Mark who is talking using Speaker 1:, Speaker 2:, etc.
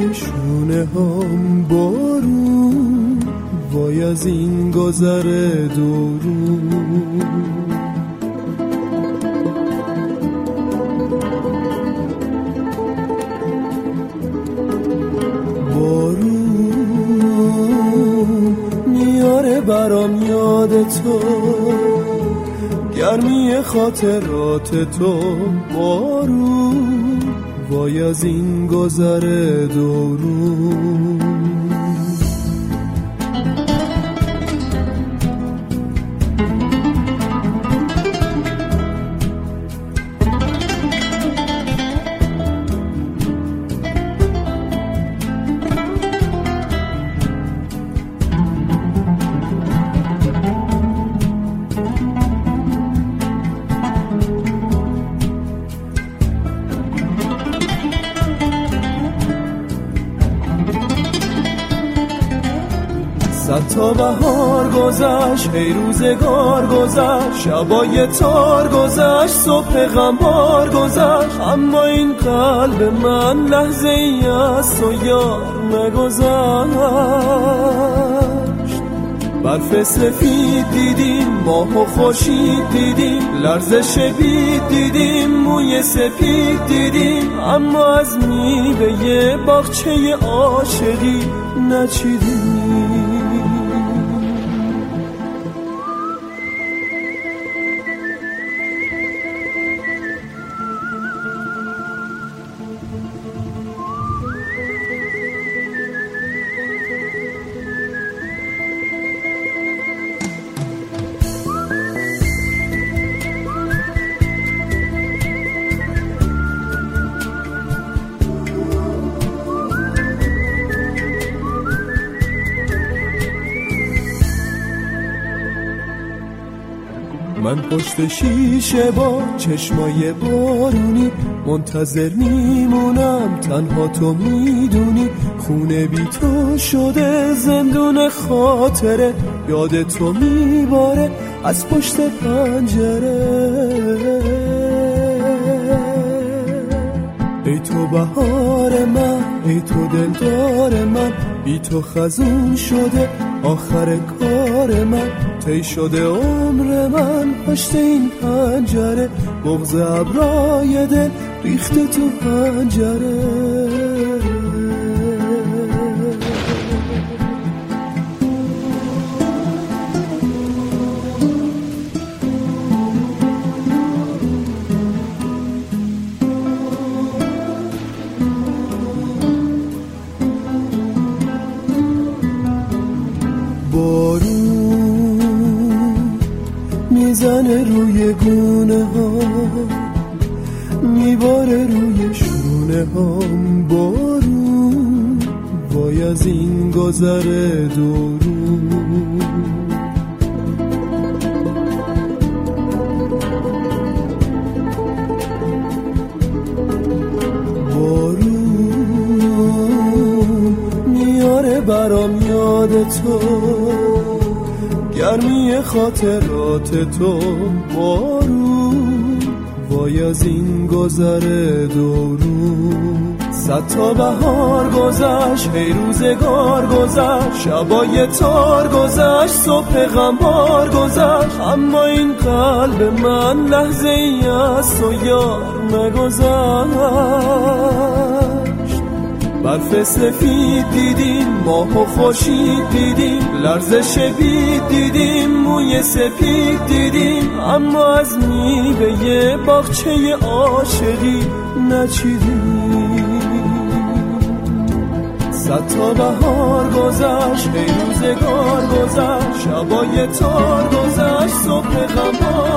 Speaker 1: روی شونه هم بارون، وای از این گذر دورون. بارون میاره برام یاد تو، گرمی خاطرات تو. بارون وای از این گذر دورون. صد تا بهار گذشت، ای روزگار گذشت، شبای تار گذشت، صبح غمبار گذشت، اما این قلب من لحظه ای از تو یار نگذشت. برف سفید دیدیم، ماه و خورشید دیدیم، لرزش بید دیدیم، موی سپید دیدیم، اما از میوه باغچه عاشقی نچیدیم. من پشت شیشه با چشمای بارونی منتظر میمونم، تنها تو میدونی. خونه بی تو شده زندون خاطره، یاد تو میباره از پشت پنجره. ای تو بهار من، ای تو دلدار من، بی تو خزون شده آخر کار من. طی شده عمر من پشت این پنجره، بغض ابرای دل ریخته تو پنجره. میزنه روی گونه ها، میباره روی شونه ها. بارون وای از این گذر دورون. بارون میاره برام یاد تو، گرمی خاطرات تو. بارون وای از این گذر دورون. صد تا بهار گذشت، ای روزگار گذشت، شبای تار گذشت، صبح غمبار گذشت، اما این قلب من لحظه ای از تو یار نگذشت. برف سفید دیدیم، ماه و خورشید دیدیم، لرزش بید دیدیم، موی سپید دیدیم، اما از میوه باغچه عاشقی نچیدیم. صد تا بهار گذشت، ای روزگار گذشت، شبای تار گذشت، صبح غمبار